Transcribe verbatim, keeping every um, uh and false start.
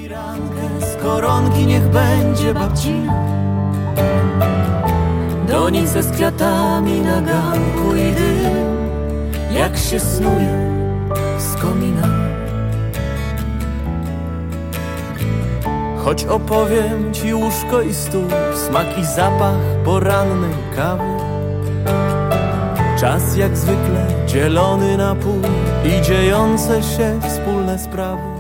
Firankę z koronki niech będzie babcina, donice z kwiatami na ganku i dym, jak się snuje z komina. Choć opowiem ci łóżko i stół, smak i zapach porannej kawy, czas jak zwykle dzielony na pół i dziejące się wspólne sprawy.